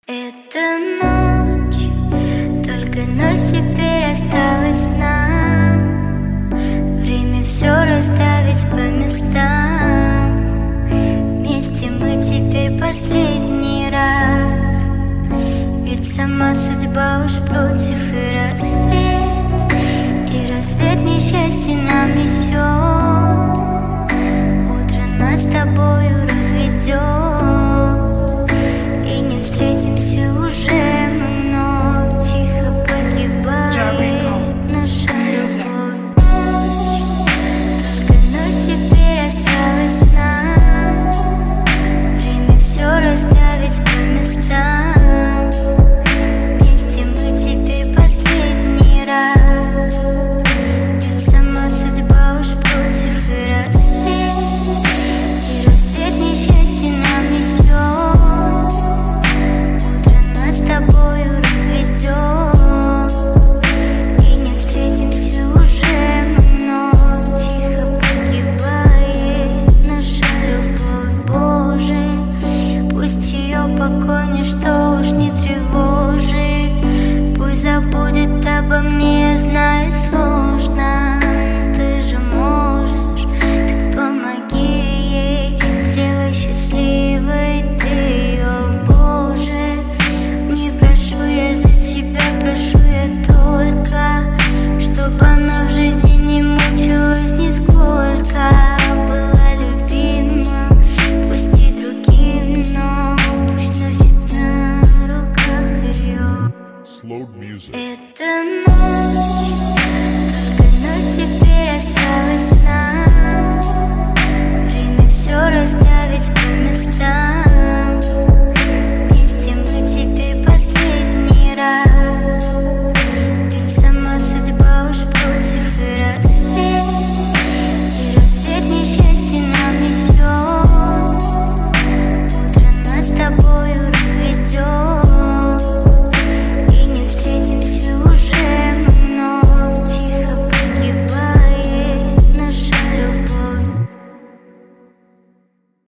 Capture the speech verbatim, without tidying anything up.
Это ночь, только ночь теперь осталась нам. Время все расставить по местам. Вместе мы теперь последний раз. Ведь сама судьба уж против, и рассвет, и рассвет несчастье нам несет. Утро нас с тобою разведет, и не встретимся уже мы вновь. Тихо погибает наша любовь. Только ночь теперь осталась нам. Время все расставить по местам. Вместе мы теперь последний раз. Ведь сама судьба уж против, и рассвет, и рассвет несчастье нам несет. Утро нас с тобою разведет, и не встретимся уже мы вновь. Тихо погибает наша любовь. Боже, пусть ее покой ничто уж не тревожит. Пусть забудет обо мне, я знаю, сложно. Ты же можешь, так помоги ей. Сделай счастливой ты ее, Боже. Не прошу я за себя, прошу я только, чтобы она в жизни не мучилась нисколько. Была любима, пусть и другим, но пусть носит на руках ее. Slowed music. Это